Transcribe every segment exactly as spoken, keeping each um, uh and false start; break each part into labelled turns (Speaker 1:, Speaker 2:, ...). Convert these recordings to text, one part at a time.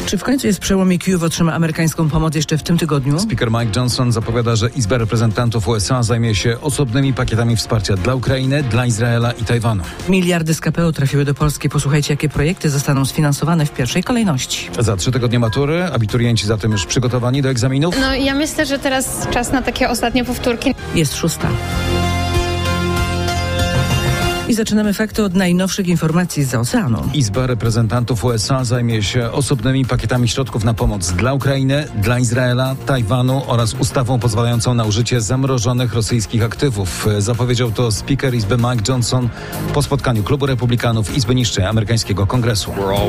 Speaker 1: Czy w końcu jest przełom i Kijów otrzyma amerykańską pomoc jeszcze w tym tygodniu?
Speaker 2: Speaker Mike Johnson zapowiada, że Izba Reprezentantów U S A zajmie się osobnymi pakietami wsparcia dla Ukrainy, dla Izraela i Tajwanu.
Speaker 1: Miliardy z K P O trafiły do Polski. Posłuchajcie, jakie projekty zostaną sfinansowane w pierwszej kolejności.
Speaker 2: Za trzy tygodnie matury, abiturienci zatem już przygotowani do egzaminów?
Speaker 3: No ja myślę, że teraz czas na takie ostatnie powtórki.
Speaker 1: Jest szósta. I zaczynamy fakty od najnowszych informacji zza oceanu.
Speaker 2: Izba Reprezentantów U S A zajmie się osobnymi pakietami środków na pomoc dla Ukrainy, dla Izraela, Tajwanu oraz ustawą pozwalającą na użycie zamrożonych rosyjskich aktywów. Zapowiedział to Speaker Izby Mike Johnson po spotkaniu Klubu Republikanów Izby Niższej amerykańskiego Kongresu.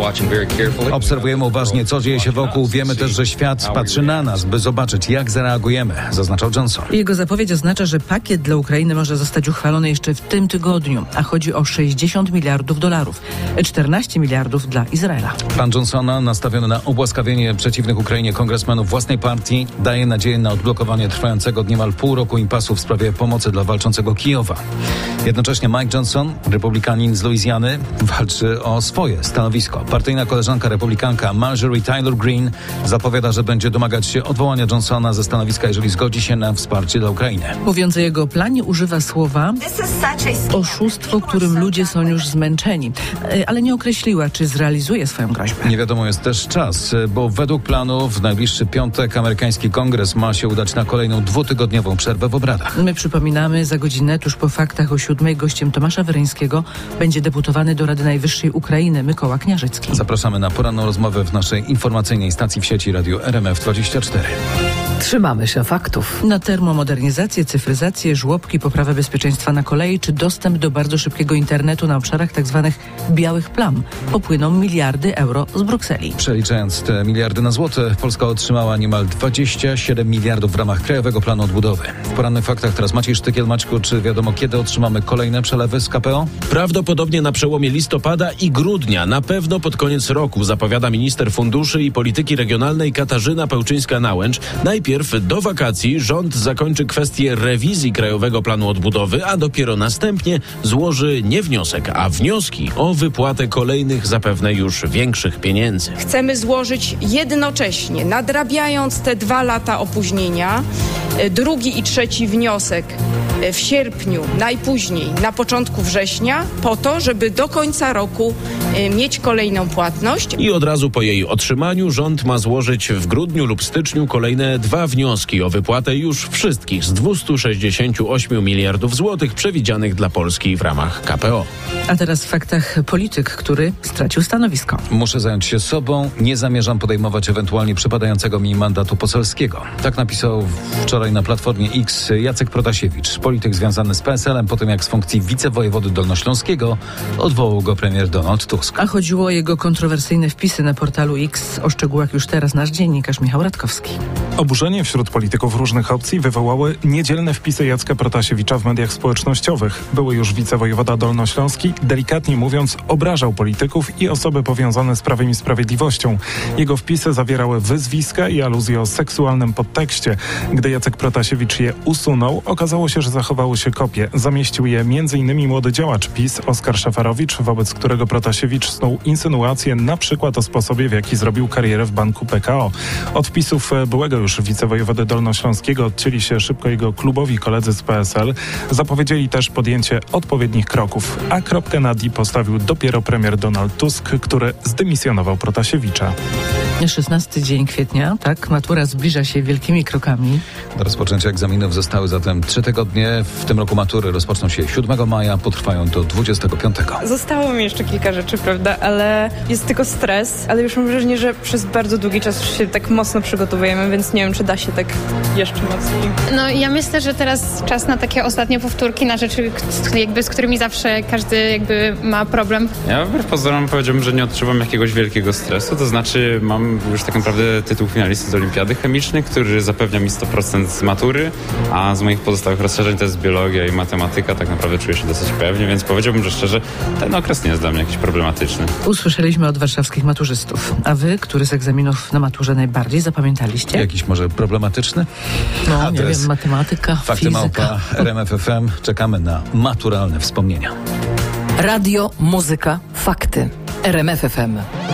Speaker 2: Obserwujemy uważnie, co dzieje się wokół. Wiemy też, że świat patrzy na nas, by zobaczyć, jak zareagujemy, zaznaczał Johnson.
Speaker 1: Jego zapowiedź oznacza, że pakiet dla Ukrainy może zostać uchwalony jeszcze w tym tygodniu, a chodzi o sześćdziesiąt miliardów dolarów, czternaście miliardów dla Izraela.
Speaker 2: Plan Johnsona, nastawiony na obłaskawienie przeciwnych Ukrainie kongresmenów własnej partii, daje nadzieję na odblokowanie trwającego od niemal pół roku impasu w sprawie pomocy dla walczącego Kijowa. Jednocześnie Mike Johnson, republikanin z Luizjany, walczy o swoje stanowisko. Partyjna koleżanka republikanka Marjorie Taylor Greene zapowiada, że będzie domagać się odwołania Johnsona ze stanowiska, jeżeli zgodzi się na wsparcie dla Ukrainy.
Speaker 1: Mówiąc o jego planie, używa słowa oszustwo, którym ludzie są już zmęczeni, ale nie określiła, czy zrealizuje swoją groźbę.
Speaker 2: Nie wiadomo jest też czas, bo według planu w najbliższy piątek amerykański kongres ma się udać na kolejną dwutygodniową przerwę w obradach.
Speaker 1: My przypominamy, za godzinę tuż po faktach o siódmej gościem Tomasza Weryńskiego będzie deputowany do Rady Najwyższej Ukrainy Mykoła Kniarzycki.
Speaker 2: Zapraszamy na poranną rozmowę w naszej informacyjnej stacji w sieci Radio R M F dwadzieścia cztery.
Speaker 1: Trzymamy się faktów. Na termomodernizację, cyfryzację, żłobki, poprawę bezpieczeństwa na kolei czy dostęp do bardzo szybkiego internetu na obszarach tzw. białych plam popłyną miliardy euro z Brukseli.
Speaker 2: Przeliczając te miliardy na złote, Polska otrzymała niemal dwadzieścia siedem miliardów w ramach Krajowego Planu Odbudowy. W porannych faktach teraz Maciej Sztykiel. Maćku, czy wiadomo, kiedy otrzymamy kolejne przelewy z K P O?
Speaker 4: Prawdopodobnie na przełomie listopada i grudnia, na pewno pod koniec roku, zapowiada minister funduszy i polityki regionalnej Katarzyna Pełczyńska-Nałęcz. Najpierw do wakacji rząd zakończy kwestię rewizji Krajowego Planu Odbudowy, a dopiero następnie złoży nie wniosek, a wnioski o wypłatę kolejnych, zapewne już większych pieniędzy.
Speaker 5: Chcemy złożyć jednocześnie, nadrabiając te dwa lata opóźnienia, drugi i trzeci wniosek w sierpniu, najpóźniej na początku września, po to, żeby do końca roku mieć kolejną płatność.
Speaker 4: I od razu po jej otrzymaniu rząd ma złożyć w grudniu lub styczniu kolejne dwa wnioski o wypłatę już wszystkich z dwieście sześćdziesiąt osiem miliardów złotych przewidzianych dla Polski w ramach K P O.
Speaker 1: A teraz w faktach polityk, który stracił stanowisko.
Speaker 2: Muszę zająć się sobą, nie zamierzam podejmować ewentualnie przypadającego mi mandatu poselskiego. Tak napisał wczoraj na Platformie X Jacek Protasiewicz, polityk związany z P S L em, po tym jak z funkcji wicewojewody dolnośląskiego odwołał go premier Donald Tusk.
Speaker 1: A chodziło o jego kontrowersyjne wpisy na portalu X. O szczegółach już teraz nasz dziennikarz Michał Radkowski.
Speaker 6: Oburzenie wśród polityków różnych opcji wywołały niedzielne wpisy Jacka Protasiewicza w mediach społecznościowych. Były już wicewojewoda dolnośląski, delikatnie mówiąc, obrażał polityków i osoby powiązane z Prawem i Sprawiedliwością. Jego wpisy zawierały wyzwiska i aluzje o seksualnym podtekście. Gdy Jacek Protasiewicz je usunął, okazało się, że zachowały się kopie. Zamieścił je m.in. młody działacz PiS Oskar Szafarowicz, wobec którego Protasiewicz snuł insynuacje na przykład o sposobie, w jaki zrobił karierę w banku P K O. Od wpisów byłego już wicewojewody dolnośląskiego odcięli się szybko jego klubowi koledzy z P S L. Zapowiedzieli też podjęcie odpowiednich kroków, a kropkę nad i postawił dopiero premier Donald Tusk, który zdymisjonował Protasiewicza.
Speaker 1: szesnasty dzień kwietnia, tak? Matura zbliża się wielkimi krokami.
Speaker 2: Do rozpoczęcia egzaminów zostały zatem trzy tygodnie. W tym roku matury rozpoczną się siódmego maja, potrwają do dwudziestego piątego.
Speaker 7: Zostało mi jeszcze kilka rzeczy, prawda, ale jest tylko stres, ale już mam wrażenie, że przez bardzo długi czas się tak mocno przygotowujemy, więc nie wiem, czy da się tak jeszcze mocniej.
Speaker 3: No ja myślę, że teraz czas na takie ostatnie powtórki, na rzeczy, jakby, z którymi zawsze każdy jakby ma problem.
Speaker 8: Ja wbrew pozorom powiedziałbym, że nie odczuwam jakiegoś wielkiego stresu, to znaczy mam już tak naprawdę tytuł finalisty z Olimpiady Chemicznej, który zapewnia mi sto procent z matury, a z moich pozostałych rozszerzeń to jest biologia i matematyka, tak naprawdę czuję się dosyć pewnie, więc powiedziałbym, że szczerze ten okres nie jest dla mnie jakiś problematyczny.
Speaker 1: Usłyszeliśmy od warszawskich maturzystów. A wy, który z egzaminów na maturze najbardziej zapamiętaliście?
Speaker 2: Jakiś może problematyczny?
Speaker 1: No,
Speaker 2: Adres.
Speaker 1: nie wiem, matematyka,
Speaker 2: Fakty
Speaker 1: fizyka.
Speaker 2: małpa R M F F M. Czekamy na maturalne wspomnienia.
Speaker 9: Radio, muzyka, fakty. R M F F M.